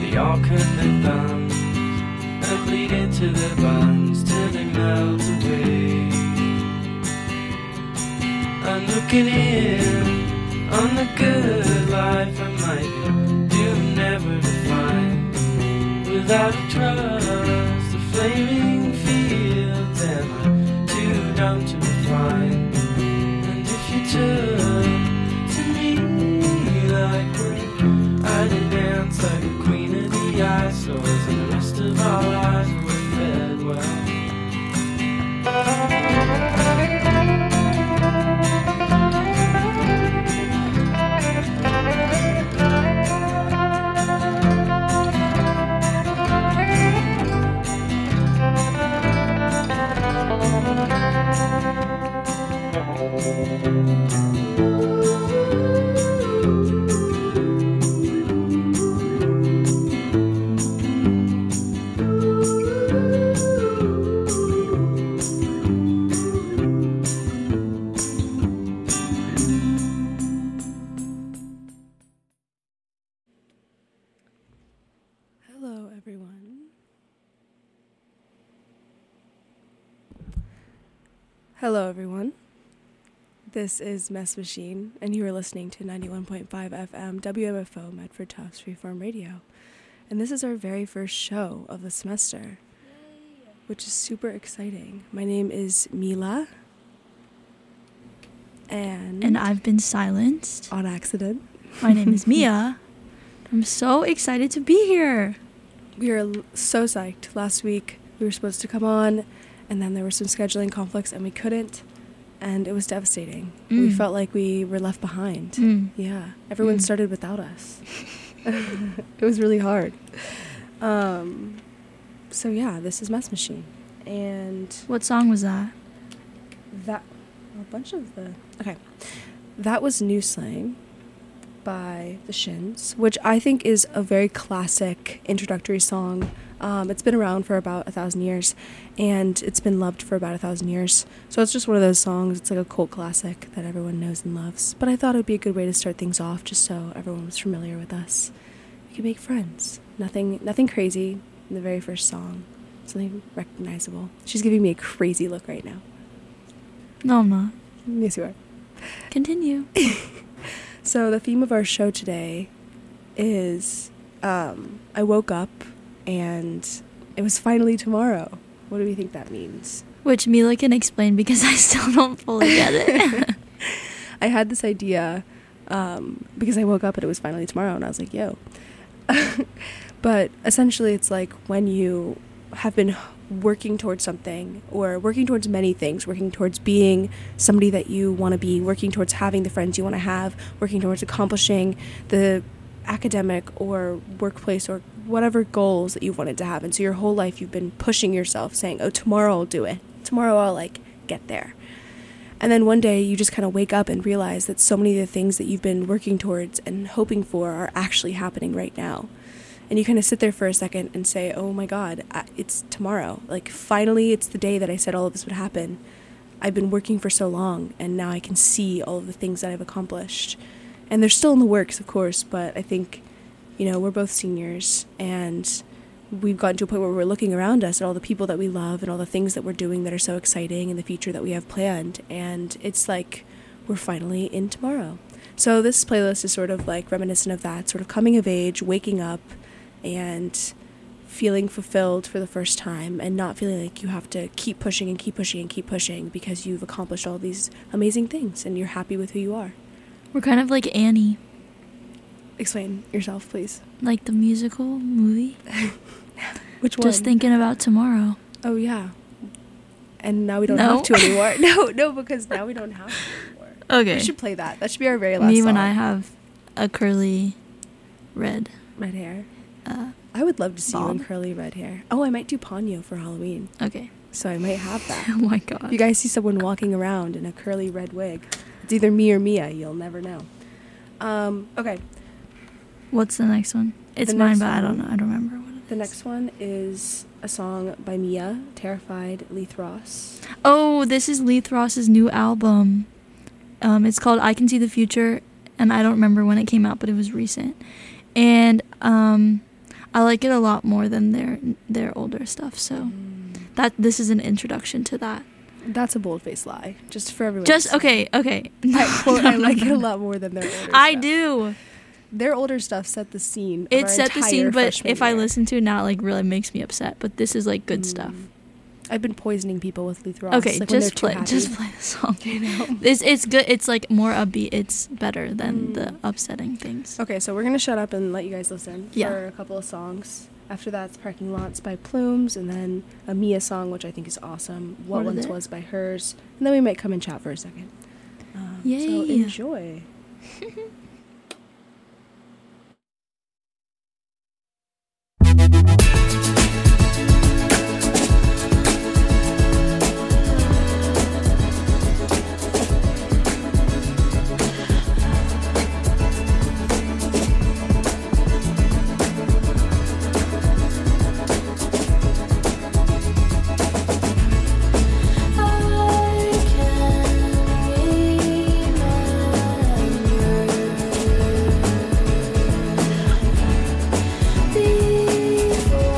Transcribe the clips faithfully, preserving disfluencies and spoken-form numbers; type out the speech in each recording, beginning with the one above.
We all cut their thumbs and bleed into their buns till they melt away. I'm looking in on the good life I might be doomed never to find. Without a trust, the flaming fields, am I too dumb to refine? And if you took to me like when I did dance like a queen of the ice, so as the rest of our lives were fed well. Hello, everyone. Hello, everyone. This is Mess Machine, and you are listening to ninety-one point five F M W M F O Medford Tufts Freeform Radio. And this is our very first show of the semester, Yay. Which is super exciting. My name is Mila, and and I've been silenced on accident. My name is Mia. I'm so excited to be here. We are so psyched. Last week we were supposed to come on, and then there were some scheduling conflicts, and we couldn't. And it was devastating. Mm. We felt like we were left behind. Mm. Yeah. Everyone mm. started without us. It was really hard. Um, so, yeah, this is Mess Machine. And... What song was that? That... A bunch of the... Okay. That was New Slang by The Shins, which I think is a very classic introductory song. Um, it's been around for about a thousand years, and it's been loved for about a thousand years. So it's just one of those songs. It's like a cult classic that everyone knows and loves. But I thought it would be a good way to start things off, just so everyone was familiar with us. We could make friends. Nothing, nothing crazy in the very first song. Something recognizable. She's giving me a crazy look right now. No, I'm not. Yes, you are. Continue. So the theme of our show today is um, I woke up and it was finally tomorrow. What do we think that means? Which Mila can explain because I still don't fully get it. I had this idea um, because I woke up and it was finally tomorrow and I was like, yo. But essentially it's like when you have been working towards something or working towards many things, working towards being somebody that you want to be, working towards having the friends you want to have, working towards accomplishing the academic or workplace or whatever goals that you've wanted to have. And so your whole life you've been pushing yourself saying, oh, tomorrow I'll do it. Tomorrow I'll like get there. And then one day you just kind of wake up and realize that so many of the things that you've been working towards and hoping for are actually happening right now. And you kind of sit there for a second and say, oh my God, it's tomorrow. Like finally it's the day that I said all of this would happen. I've been working for so long and now I can see all of the things that I've accomplished. And they're still in the works, of course, but I think, you know, we're both seniors and we've gotten to a point where we're looking around us at all the people that we love and all the things that we're doing that are so exciting and the future that we have planned. And it's like we're finally in tomorrow. So this playlist is sort of like reminiscent of that, sort of coming of age, waking up, and feeling fulfilled for the first time and not feeling like you have to keep pushing and keep pushing and keep pushing because you've accomplished all these amazing things and you're happy with who you are. We're kind of like Annie. Explain yourself, please. Like the musical movie? Which one? Just thinking about tomorrow. Oh, yeah. And now we don't no. have to anymore. No, no, because now we don't have to anymore. Okay. We should play that. That should be our very last Me song. when I have a curly red. Red hair. Uh, I would love to see bob. you in curly red hair. Oh, I might do Ponyo for Halloween. Okay. So I might have that. Oh my God. If you guys see someone walking around in a curly red wig, it's either me or Mia. You'll never know. Um, okay. What's the next one? It's The mine, next but I one- don't know. I don't remember what it The is. next one is a song by Mia, Terrified, Leith Ross. Oh, this is Leith Ross's new album. Um, it's called I Can See the Future, and I don't remember when it came out, but it was recent. And um, I like it a lot more than their their older stuff. So Mm. that this is an introduction to that. That's a bold-faced lie, just for everyone. Just to okay, okay. I, quote, I like it a lot more than their older I stuff. do. Their older stuff set the scene. of It our set the entire scene, but freshman if I year. listen to it now, it like really makes me upset. But this is like good Mm. stuff. I've been poisoning people with Luther Ross. Okay, like, when just they're too play, just happy. play the song. You know? It's it's good. It's like more upbeat. It's better than Mm. the upsetting things. Okay, so we're gonna shut up and let you guys listen Yeah. for a couple of songs. After that, it's Parking Lots by Plumes, and then a Mia song, which I think is awesome. What, What is Once it? Was by Hers, and then we might come and chat for a second. Um, So Yay. enjoy. I can remember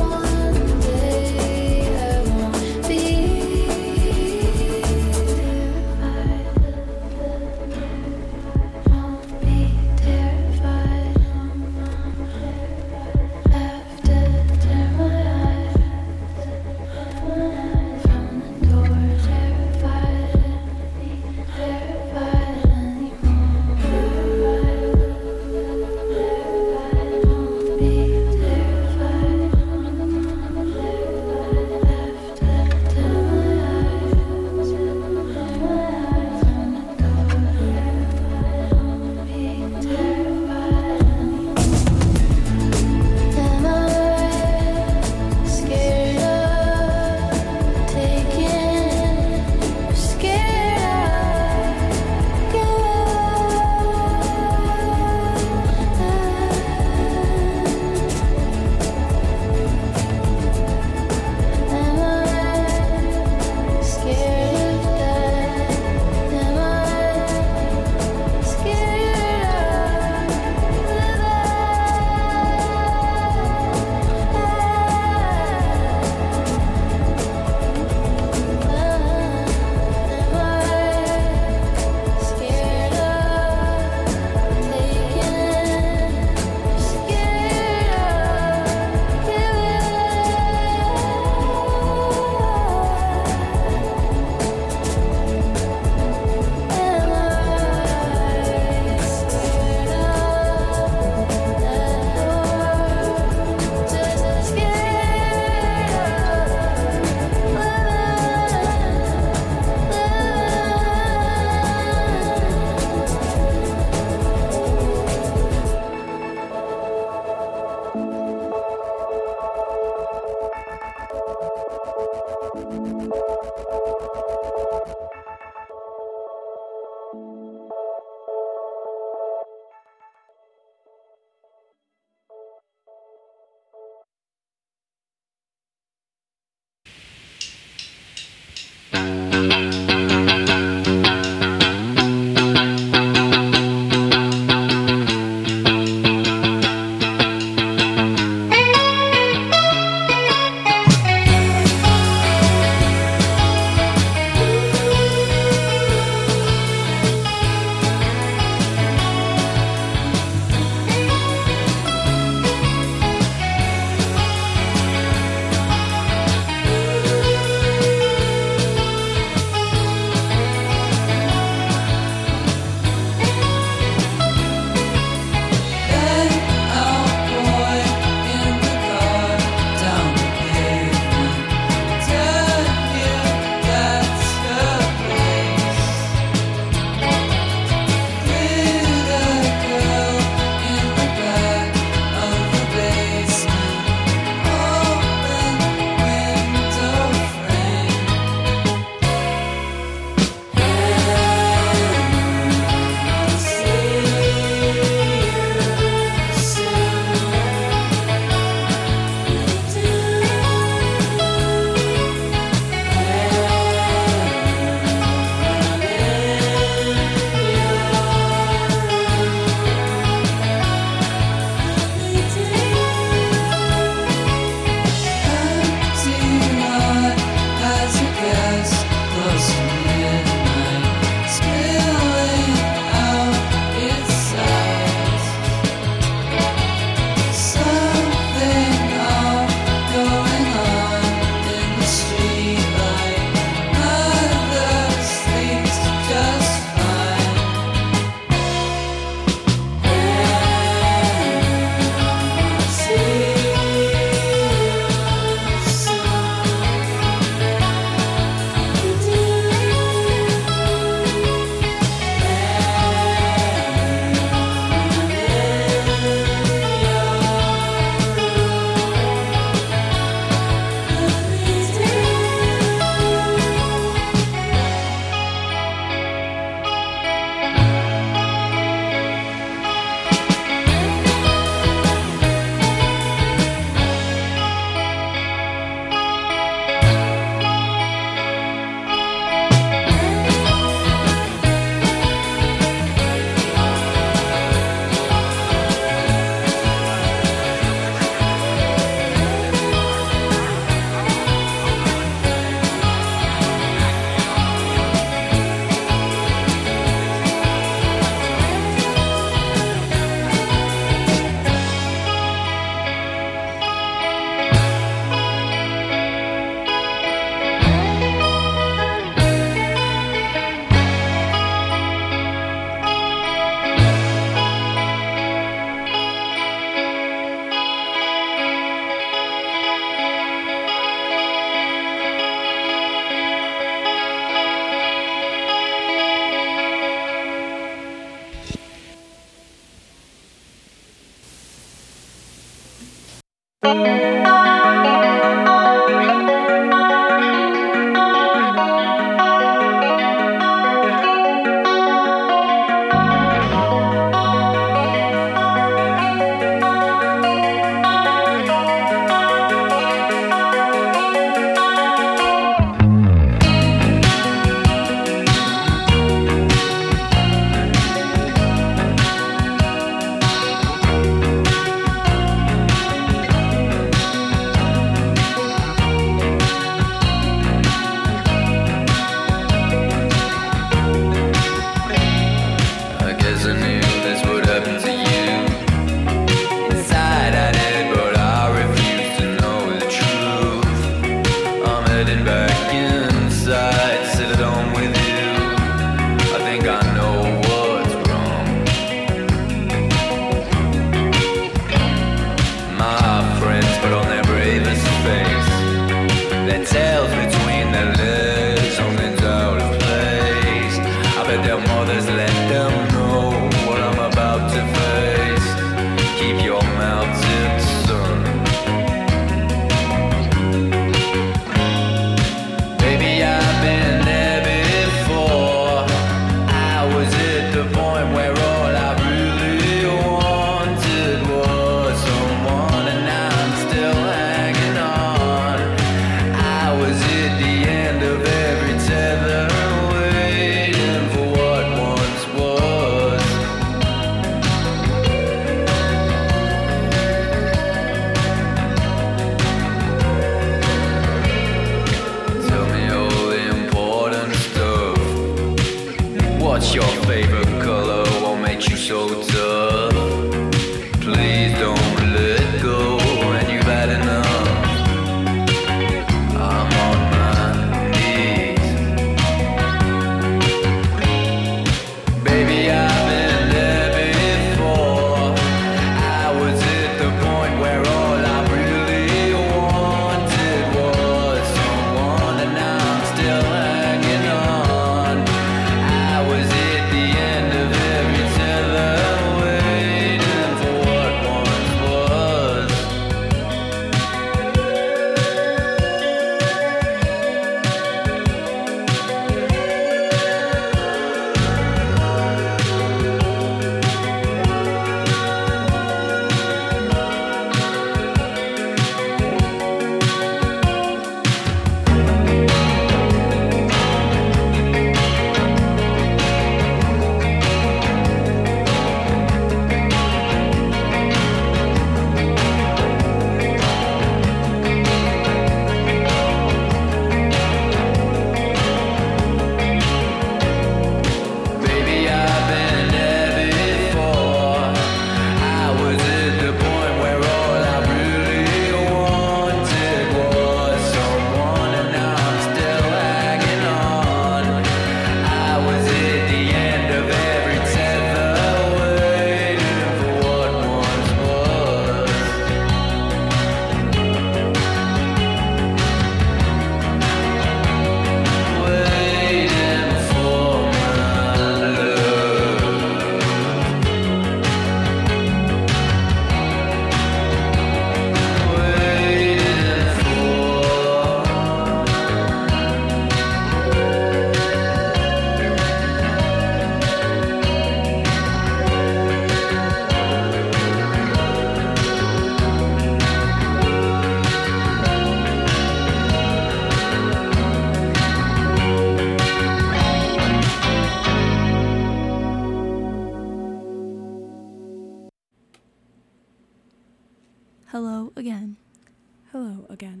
Hello again. Hello again.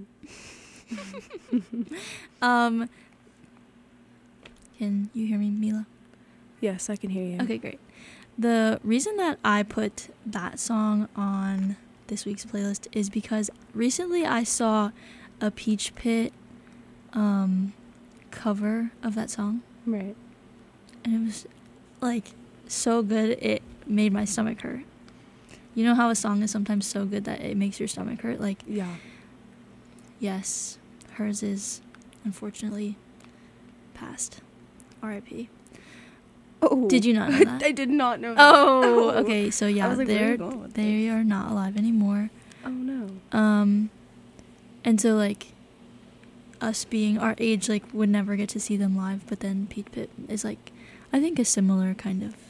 um, can you hear me, Mila? Yes, I can hear you. Okay, great. The reason that I put that song on this week's playlist is because recently I saw a Peach Pit um, cover of that song. Right. And it was, like, so good it made my stomach hurt. You know how a song is sometimes so good that it makes your stomach hurt? Like, Yeah. yes, hers is unfortunately passed. R I P Oh. Did you not know that? I did not know that. Oh, okay. So yeah, I was like, where are they're you going with they this? are not alive anymore. Oh no. Um, and so like us being our age, like would never get to see them live. But then Peach Pit is like, I think a similar kind of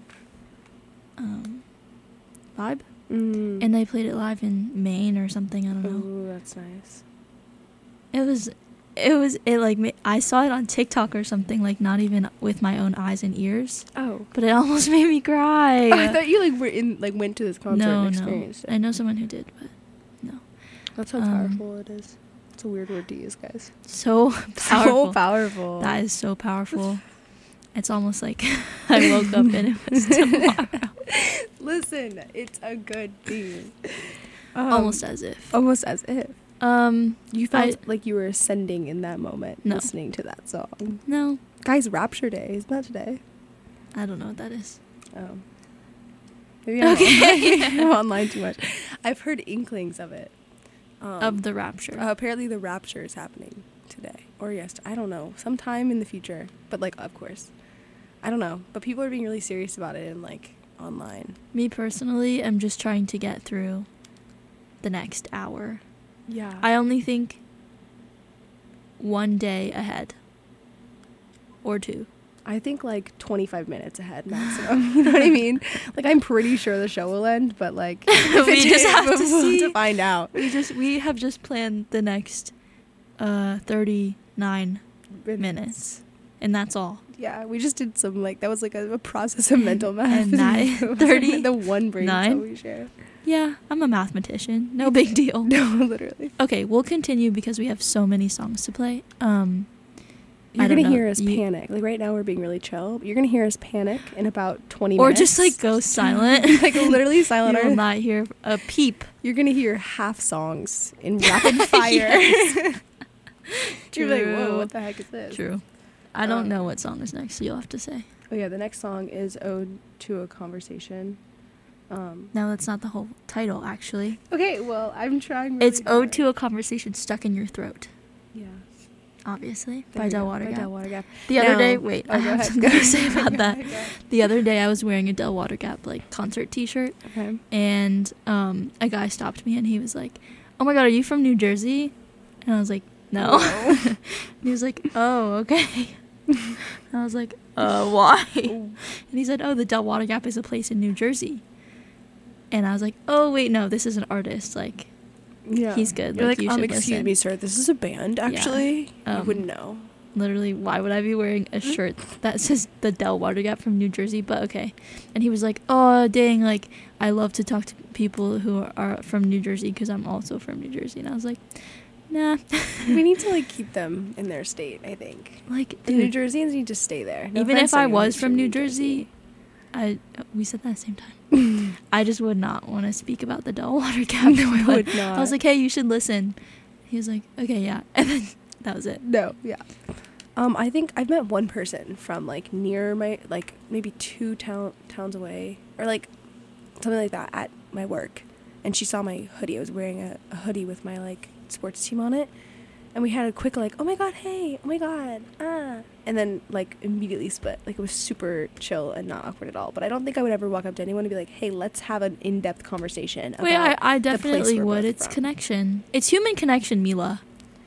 um, vibe. Mm. And they played it live in Maine or something. I don't know. Ooh, that's nice. It was, it was, it like, ma- I saw it on TikTok or something, like not even with my own eyes and ears, Oh. but it almost made me cry. I thought you like were in like went to this concert no, and no. experienced it. I know someone who did, but no. That's how Um, powerful it is. It's a weird word to use, guys. So powerful. So powerful. That is so powerful. It's almost like I woke up and it was tomorrow. Listen, it's a good thing. Um, Almost as if. Almost as if. Um, You felt I- like you were ascending in that moment No. listening to that song. no, Guys, Rapture Day. Isn't that today? I don't know what that is. Oh. Maybe I'm, Okay. online. I'm online too much. I've heard inklings of it. Um, Of the rapture. uh, apparently the rapture is happening today. Or yes, I don't know. Sometime in the future. But like, of course. I don't know. But people are being really serious about it and like online. Me personally, I'm just trying to get through the next hour. Yeah. I only think one day ahead. Or two. I think like twenty-five minutes ahead maximum. You know what I mean? Like I'm pretty sure the show will end, but like if We it just did, have to we'll see. to find out. We just we have just planned the next uh thirty-nine minutes. And that's all. Yeah, we just did some like that was like a, a process of mental math. And nine- thirty the one brain nine? cell we share. Yeah, I'm a mathematician. No big deal. No, literally. Okay, we'll continue because we have so many songs to play. Um You're I don't gonna know. hear us You- panic. Like right now, we're being really chill. But you're gonna hear us panic in about twenty or minutes. just like go silent. like literally silent. You will Earth. not hear a peep. You're gonna hear half songs in rapid fire. You're like, whoa, True. what the heck is this? True. I don't Um, know what song is next, so you'll have to say. Oh yeah, the next song is "Ode to a Conversation." Um, No, that's not the whole title, actually. okay, well, I'm trying. Really It's Ode hard. to a Conversation Stuck in Your Throat, Yeah. obviously, There by we Del go, Water by Gap. Del Water Gap. The other Now- day, wait, oh, I go have ahead, something go to ahead. say about Go that. ahead, go ahead. The other day, I was wearing a Del Water Gap, like, concert t-shirt, Okay. and um, a guy stopped me, and he was like, oh my god, are you from New Jersey? And I was like, no. No. And he was like, oh, okay. And I was like, uh, why? And he said, oh, the Del Water Gap is a place in New Jersey. And I was like, oh, wait, no, this is an artist. Like, Yeah. He's good, You're like, like, you um, should excuse listen. me, sir. This is a band, actually. you Um, wouldn't know. literally, why would I be wearing a shirt that says the Del Water Gap from New Jersey? But okay. And he was like, oh, dang, like, I love to talk to people who are, are from New Jersey because I'm also from New Jersey. And I was like, nah. We need to like keep them in their state. I think. Like, The New dude, Jerseyans need to stay there. No even offense if to I anyone was who's from New Jersey, I we said that at the same time. I just would not want to speak about the Del Water Gap. No, I but would not. I was like, hey, you should listen. He was like, okay, yeah. And then that was it. No, yeah. Um, I think I've met one person from like near my like maybe two town towns away or like something like that at my work, and she saw my hoodie. I was wearing a, a hoodie with my like sports team on it, and we had a quick like, oh my god, hey, oh my god, ah, and then like immediately split. Like it was super chill and not awkward at all. But I don't think I would ever walk up to anyone and be like, hey, let's have an in-depth conversation about. Wait, I, I the place definitely we're would. both It's from. connection. It's human connection, Mila.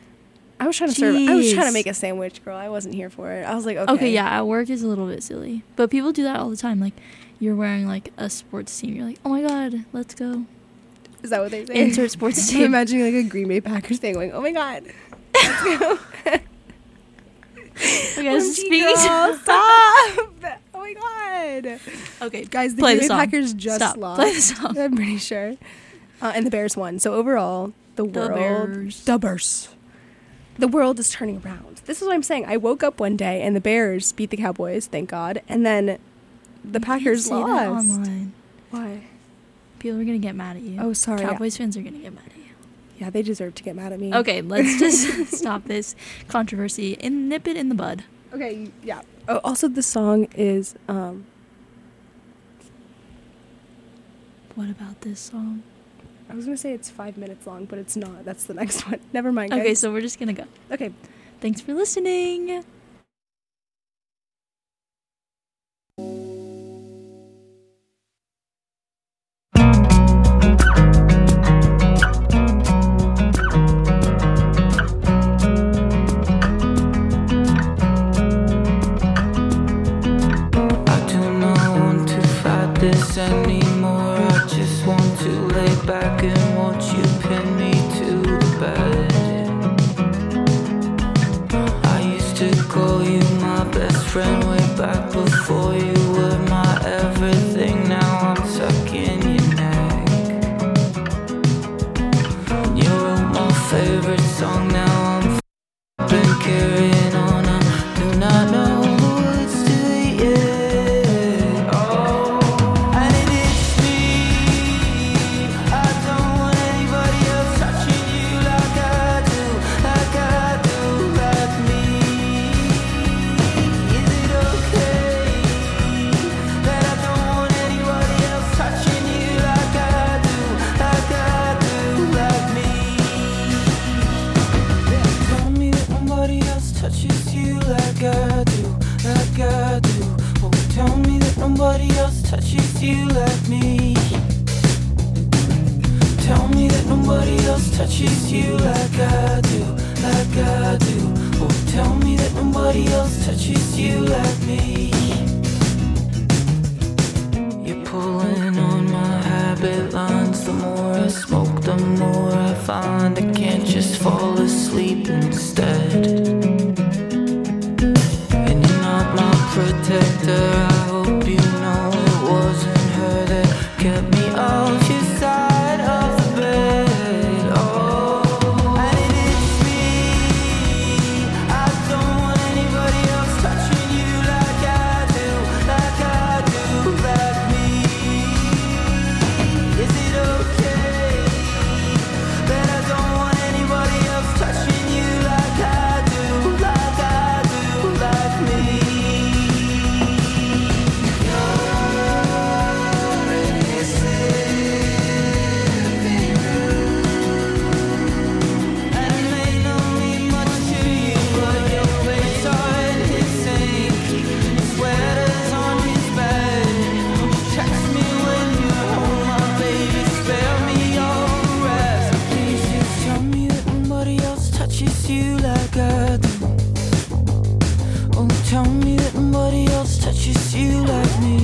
I was trying to serve. I was trying to Jeez. make a sandwich, girl. I wasn't here for it. I was like, okay, Okay. yeah, at work is a little bit silly. But people do that all the time. Like, you're wearing, like, a sports team. You're like, oh my god, let's go. Is that what they say? Insert sports I'm team. imagining like a Green Bay Packers thing going, oh my god. Let's go. Okay, O M G, speaking girl, to- stop. Oh my god. Okay, Guys, the play Green the Bay song. Packers just Stop. lost. Play the song. I'm pretty sure. Uh, and the Bears won. So overall, the, The world. Bears. The Bears. The world is turning around. This is what I'm saying. I woke up one day and the Bears beat the Cowboys, thank God. And then the You can't Packers say that lost. online. Why? People are gonna get mad at you. Oh, sorry. Cowboys fans are gonna get mad at you. Yeah, they deserve to get mad at me. Okay, let's just stop this controversy and nip it in the bud. Okay, yeah. Oh, also, the song is um, What about this song? I was gonna say it's five minutes long, but it's not. That's the next one. Never mind, guys. Okay, so we're just gonna go. Okay. Thanks for listening. friend way back before you were my everything. Now I'm stuck in your neck. You wrote my favorite song, now I'm f***ing been carrying on. I do not know the words to it yet. Oh, and it is me. I don't want anybody else touching you like I do, like I do, like me. Is it okay that I don't want anybody else touching you like I do, like I do, like me? Tell me that nobody else touches you like I do, like I do. Oh, tell me that nobody else touches you like me. Tell me that nobody else touches you like I do, like I do. Oh, tell me that nobody else touches you like me. You're pulling on my habit lines. The more I smoke, the more I find I can't just fall asleep instead. And you're not my protector. I hope you know it wasn't her that kept me off your side of the bed. Oh, and it is me. I don't want anybody else touching you like I do, like I do, like me. Is it okay that I don't want anybody else touching you like I do, like I do, like me? And it may not mean much to you, but your plates are in his sink, your sweater's on his bed. Text me when you're home, my baby, spare me all the rest. Please just tell me that nobody else touches you like I do. Oh, tell me that nobody else touches you like me.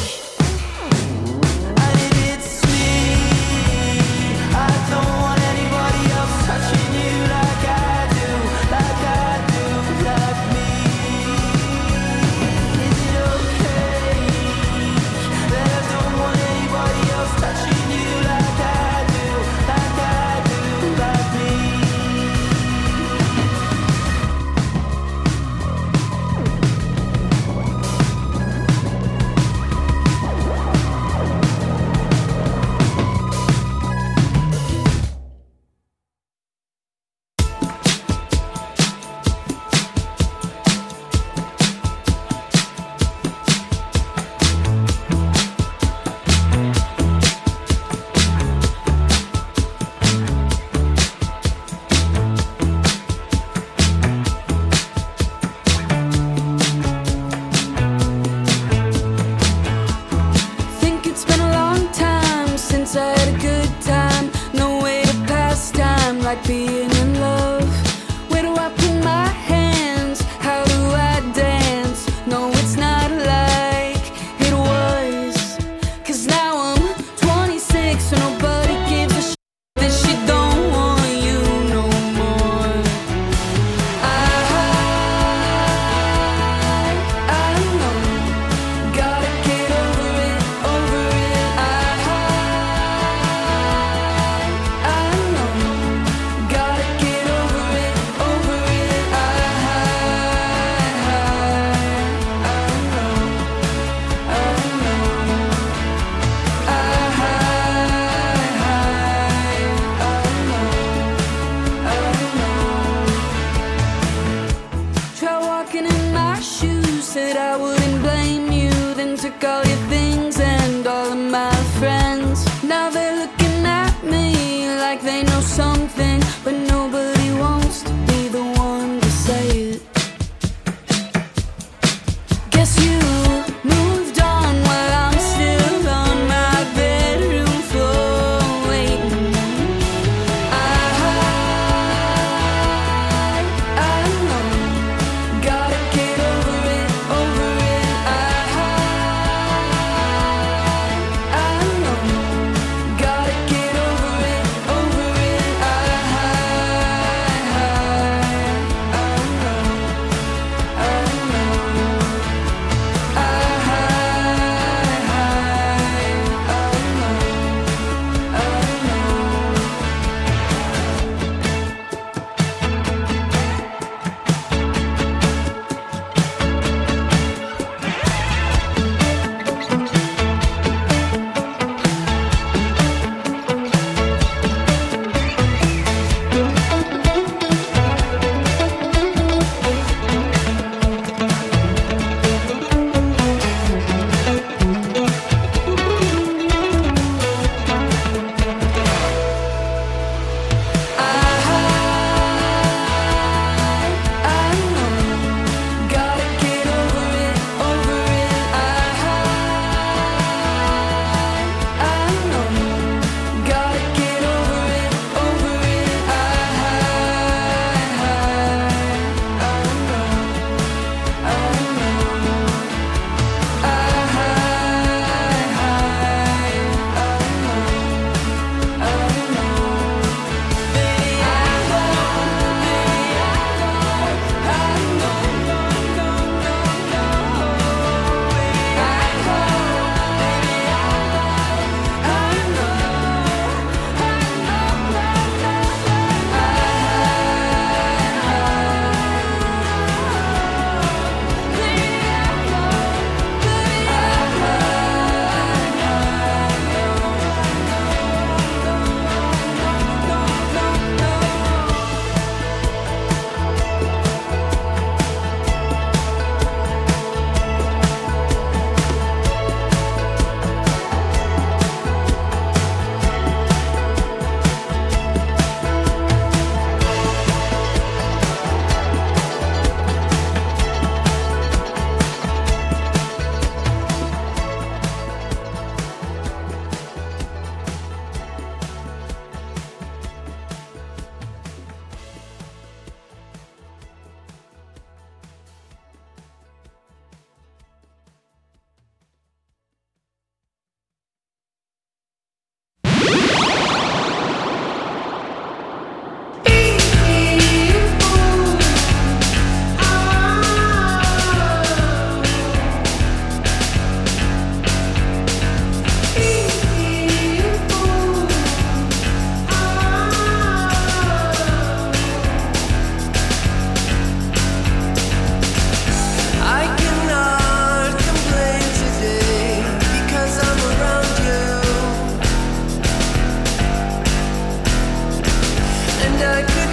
And it is me. I don't want anybody else touching you like I do, like I do, like me. Is it okay that I don't want anybody else touching you like I do, like I do, like me?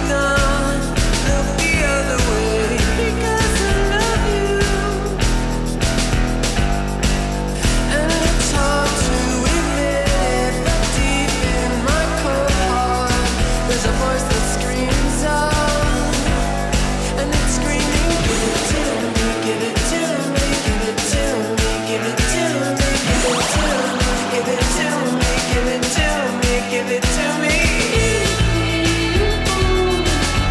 Give it to me.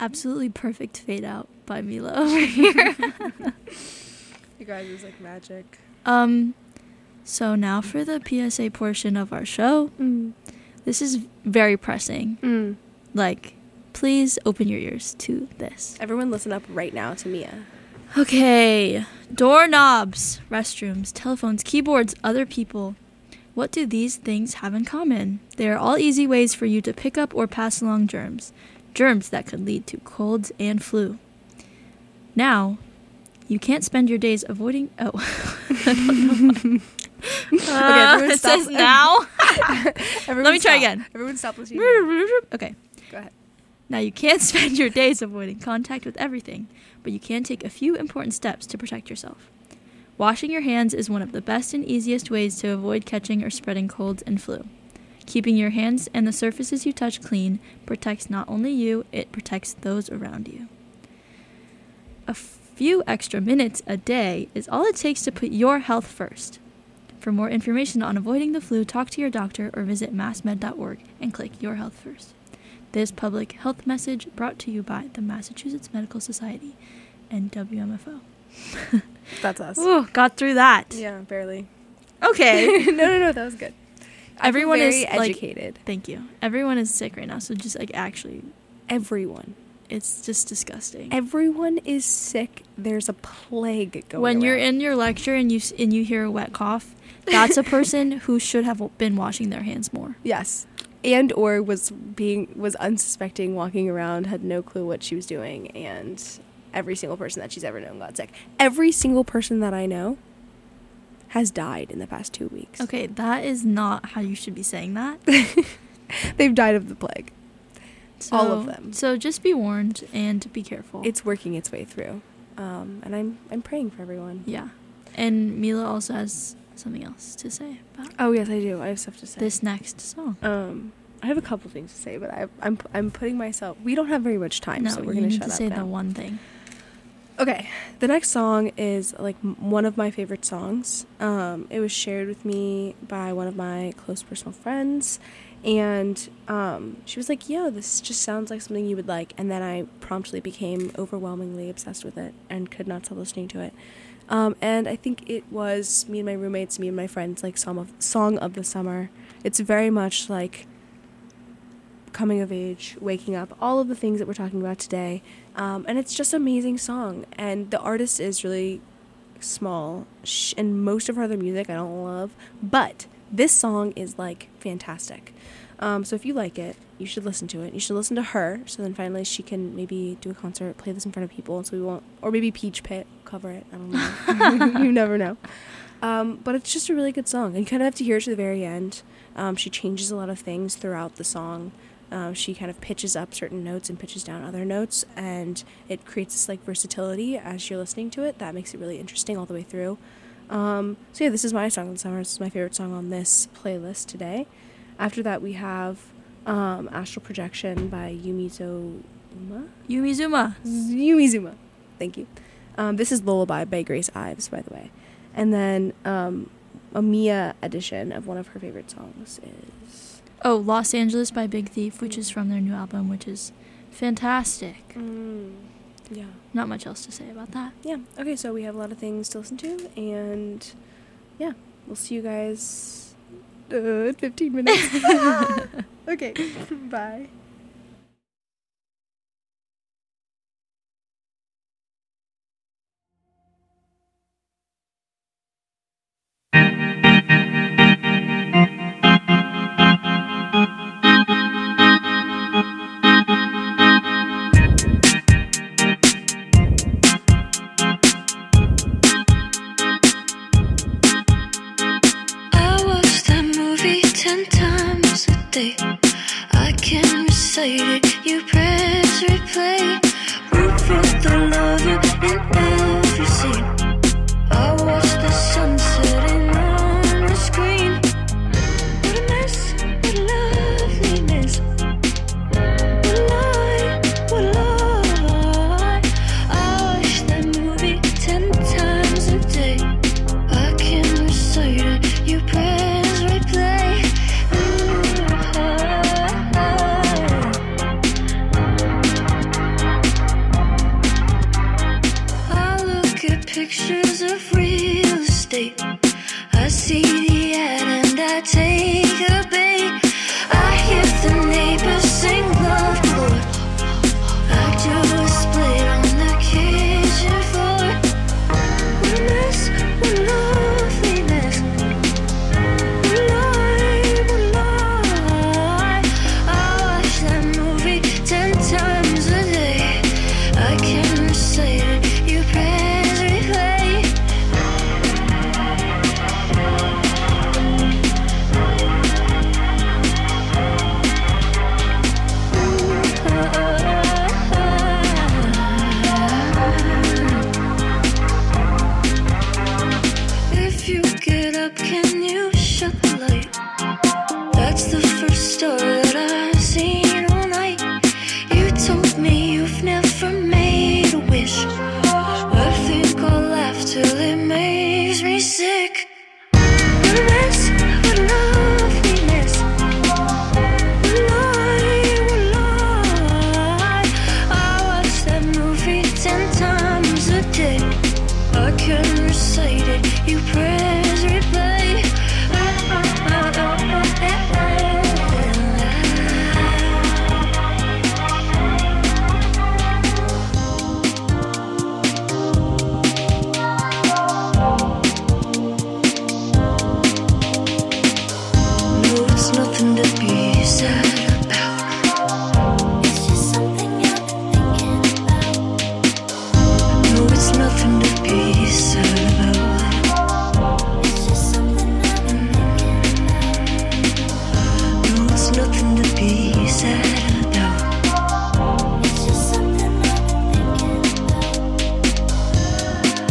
absolutely perfect fade out by Mila over here. You guys is like magic. Um, so now for the P S A portion of our show. Mm. This is very pressing. Mm. Like, please open your ears to this. Everyone listen up right now to Mia. Okay. Doorknobs, restrooms, telephones, keyboards, other people. What do these things have in common? They are all easy ways for you to pick up or pass along germs. Germs that could lead to colds and flu. Now, you can't spend your days avoiding... Oh. Okay, Uh, everyone it stop. says now. Everyone Let me try stop. again. Everyone stop listening. Okay. Go ahead. Now, you can't spend your days avoiding contact with everything, but you can take a few important steps to protect yourself. Washing your hands is one of the best and easiest ways to avoid catching or spreading colds and flu. Keeping your hands and the surfaces you touch clean protects not only you, it protects those around you. A few extra minutes a day is all it takes to put your health first. For more information on avoiding the flu, talk to your doctor or visit mass med dot org and click Your Health First. This public health message brought to you by the Massachusetts Medical Society and W M F O. That's us. Ooh, got through that. Yeah, barely. Okay. no, no, no, that was good. Everyone very is like, educated. thank you. Everyone is sick right now, so just like actually, Everyone. it's just disgusting. Everyone is sick. There's a plague going When you're around. in your lecture and you s- and you hear a wet cough, that's a person who should have been washing their hands more. Yes. And or was being was unsuspecting, walking around, had no clue what she was doing, and every single person that she's ever known got sick. Every single person that I know has died in the past two weeks. Okay, that is not how you should be saying that. They've died of the plague. So, All of them. So just be warned and be careful. It's working its way through. Um, and I'm I'm praying for everyone. yeah. And Mila also has something else to say about Oh yes, I do. I have stuff to say. this next song. Um, I have a couple things to say, but I, I'm I'm putting myself. We don't have very much time, No, so we're you gonna need shut to up say now. the one thing. Okay, the next song is like m- one of my favorite songs. Um, it was shared with me by one of my close personal friends, and um, she was like, "Yo, this just sounds like something you would like." And then I promptly became overwhelmingly obsessed with it and could not stop listening to it. Um, and I think it was me and my roommates, me and my friends, like song of song of the summer. It's very much like coming of age, waking up, all of the things that we're talking about today. Um, and it's just an amazing song. And the artist is really small, sh- and most of her other music I don't love. But this song is like fantastic. Um, so if you like it, you should listen to it. You should listen to her, so then finally she can maybe do a concert, play this in front of people, so we won't, or maybe Peach Pit cover it. I don't know. You never know. Um, but it's just a really good song, and you kind of have to hear it to the very end. Um, she changes a lot of things throughout the song. Um, she kind of pitches up certain notes and pitches down other notes, and it creates this like versatility as you're listening to it that makes it really interesting all the way through. Um, so yeah, this is my song of the summer. This is my favorite song on this playlist today. After that, we have um, Astral Projection by Yumizuma. Yumizuma. Yumizuma. Thank you. Um, this is Lullaby by Grace Ives, by the way. And then um, a Mia edition of one of her favorite songs is... Oh, Los Angeles by Big Thief, which is from their new album, which is fantastic. Mm, yeah. Not much else to say about that. Yeah. Okay, so we have a lot of things to listen to, and yeah, we'll see you guys uh, in fifteen minutes. Okay, bye. I watch that movie ten times a day. I can recite it, you press replay. Root for the lover in every scene. I watch the sun setting on the screen. What a mess, what loveliness. What lie, what lie. I watch that movie ten times a day. I can recite it, you press replay. Ooh, ah, ah. pictures of real estate. I see the ad and I take a bait. I hear the neighbors sing love chord. I do a split on the kitchen floor. We mess with loveliness. We lie, we lie. I watch that movie ten times a day. I can recite it, you press replay. If you get up, can you shut the light? That's the first star that I've seen all night. You told me you've never made a wish. I think I'll laugh till it makes me sick. We mess with loveliness. We lie, we lie. I watch that movie ten times a day. I can recite it, you press replay. No, it's nothing to be sad about. It's just something I've been thinking about. No, it's nothing to be sad about. It's just something I've been thinking about. No, it's nothing to be sad about. It's just something I've been thinking about.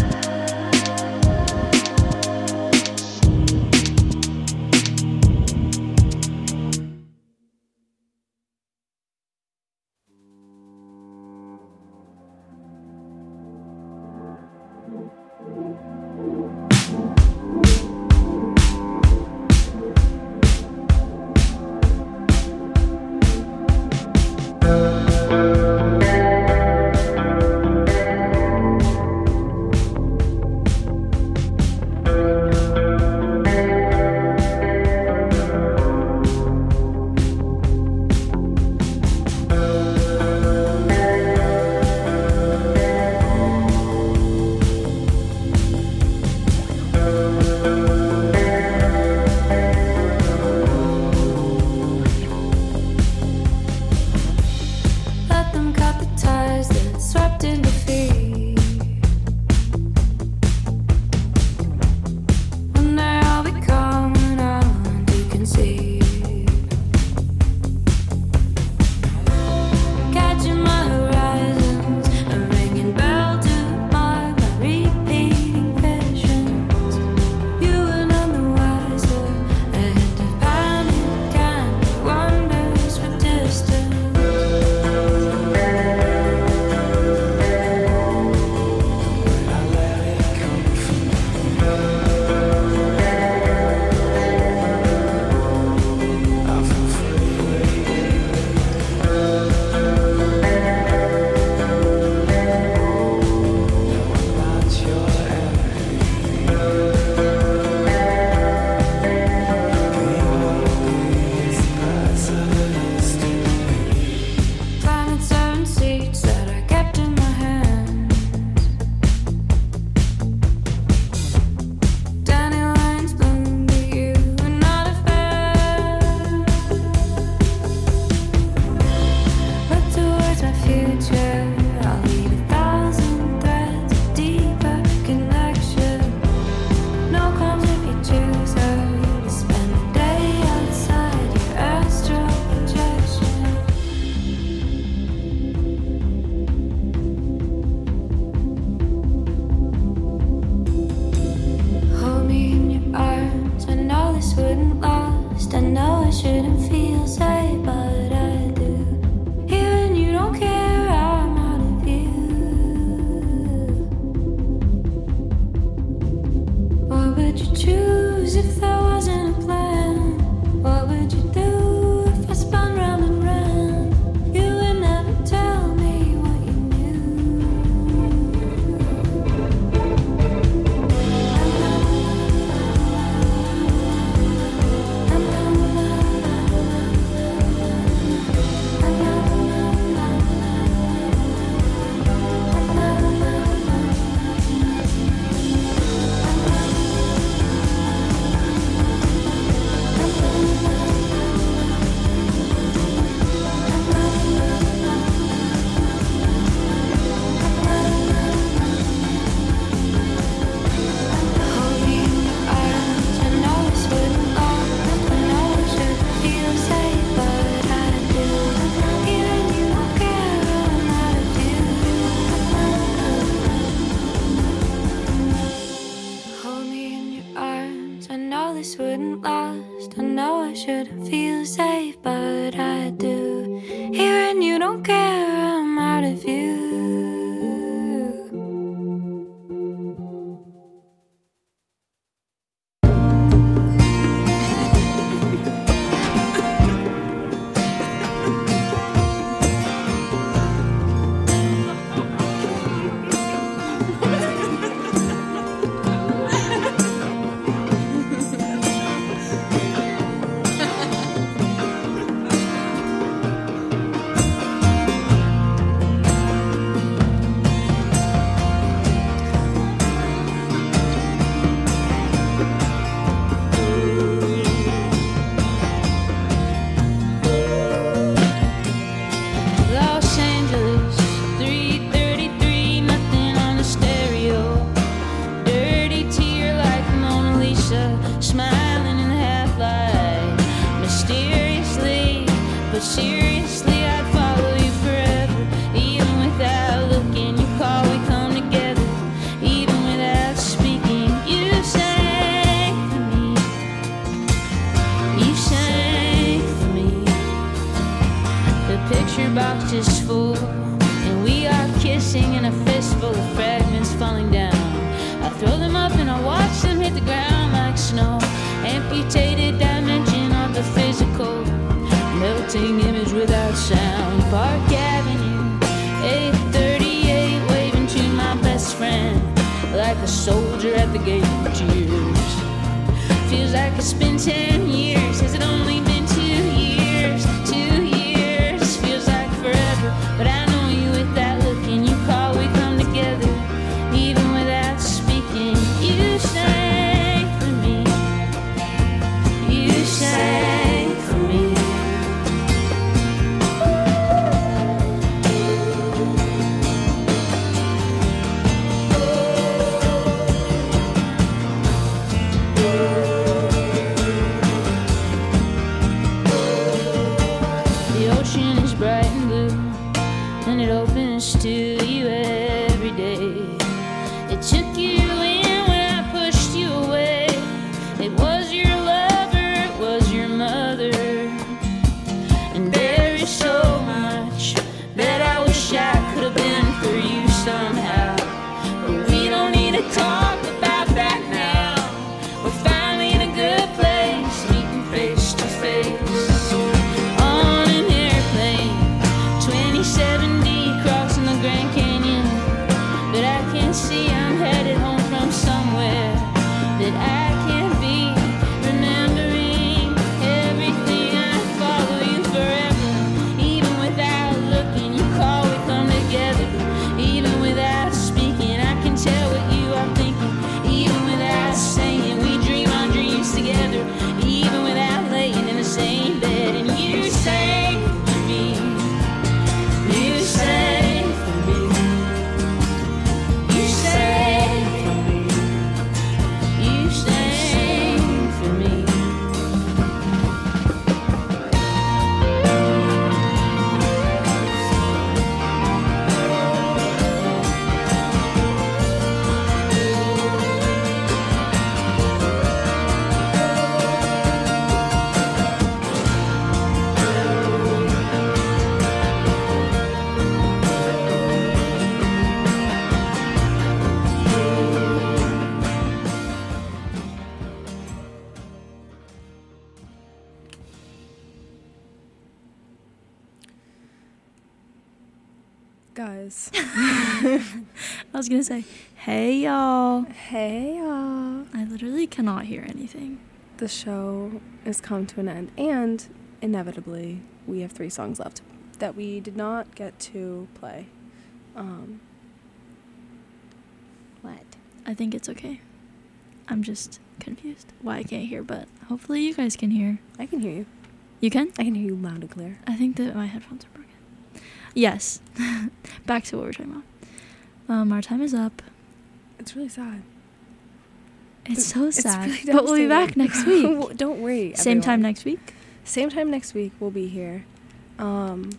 Let them cut the ties that swept in defeat. When they all be coming out to conceive. Catching my horizons, a ringing bell to my by repeating visions. You were none the wiser, a hint of panic and wonders for distance. Planted seven seeds that I kept in my hands. Dandelions bloom, but you were not a fan. Look towards my future. I'll leave a thousand threads of deeper connection. No calms if you choose her. To spend a day outside your astral projection. Hold me in your arms. I know this wouldn't last. I know I shouldn't feel safe, but I do. Even you don't care, I'm out of view. What would you choose if there wasn't a plan? What would you do if I spun round and round? You would never tell me what you knew. this wouldn't last. I know I shouldn't feel safe, but I do. Here and you don't care, I'm out of view. Guys. I was gonna say, hey y'all. Hey y'all. I literally cannot hear anything. The show has come to an end, and inevitably, we have three songs left that we did not get to play. Um, what? I think it's okay. I'm just confused why I can't hear, but hopefully you guys can hear. I can hear you. You can? I can hear you loud and clear. I think that my headphones are broken. Yes. Back to what we're talking about. Um, our time is up. It's really sad. It's so it's sad. Really but we'll be back next week. Don't worry. Same everyone. time next week? Same time next week we'll be here. Um,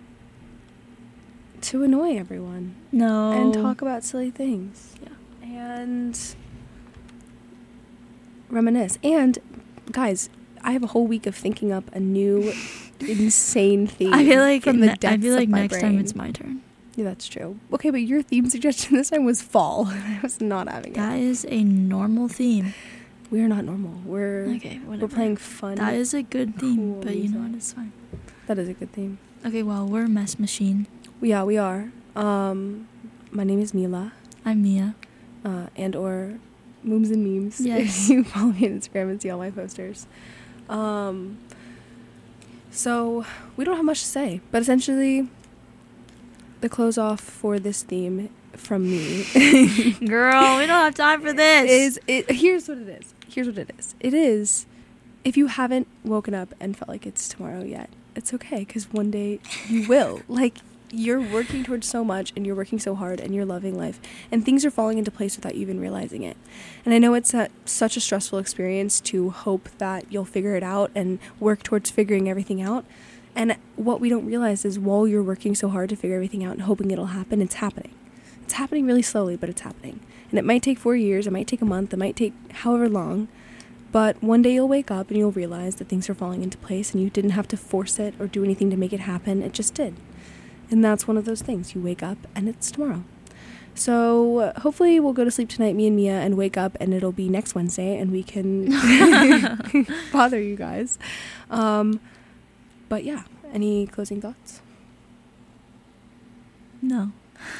to annoy everyone. No. And talk about silly things. Yeah. And reminisce. And guys, I have a whole week of thinking up a new insane theme. I feel like from the ne- depths I feel like of my next time brain. it's my turn. Yeah, that's true. Okay, but your theme suggestion this time was fall. I was not having That it. is a normal theme. We are not normal. We're Okay, whatever. we're playing fun. That is a good theme, cool but you know music. what? It's fine. That is a good theme. Okay, well, we're Mess Machine. Yeah, we are. Um, my name is Mila, I'm Mia. uh, and or Mooms and Memes. Yes. If you follow me on Instagram and see all my posters. Um, so we don't have much to say, but essentially, the close off for this theme from me Girl, we don't have time for this. is it. Here's what it is. Here's what it is. It is, if you haven't woken up and felt like it's tomorrow yet, it's okay, because one day you will. Like, you're working towards so much, and you're working so hard, and you're loving life, and things are falling into place without you even realizing it. And I know it's a, such a stressful experience to hope that you'll figure it out and work towards figuring everything out. And what we don't realize is while you're working so hard to figure everything out and hoping it'll happen, it's happening. It's happening really slowly, but it's happening. And it might take four years, it might take a month, it might take however long, but one day you'll wake up and you'll realize that things are falling into place and you didn't have to force it or do anything to make it happen. It just did. And that's one of those things. You wake up and it's tomorrow. So uh, hopefully we'll go to sleep tonight, me and Mia, and wake up and it'll be next Wednesday and we can bother you guys. Um, but yeah, any closing thoughts? No.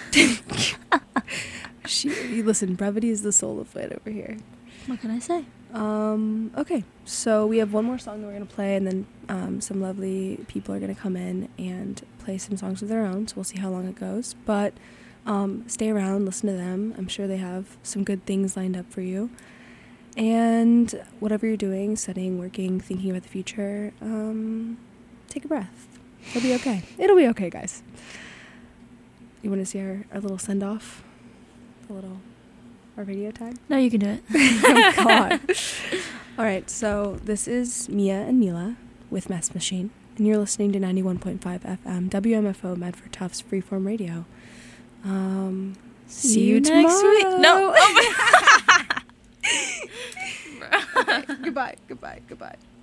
She, listen, brevity is the soul of wit over here. What can I say? Um, okay, so we have one more song that we're going to play, and then um, some lovely people are going to come in and play some songs of their own, so we'll see how long it goes. But um, stay around, listen to them. I'm sure they have some good things lined up for you. And whatever you're doing, studying, working, thinking about the future, um, take a breath. It'll be okay. It'll be okay, guys. You want to see our, our little send-off? A little... our radio tag? No, you can do it. Oh, God. All right, so this is Mia and Mila with Mess Machine, and you're listening to ninety-one point five F M, W M F O, Medford Tufts Freeform Radio. Um, see, see you, you next tomorrow. Week. No. Okay, goodbye, goodbye, goodbye.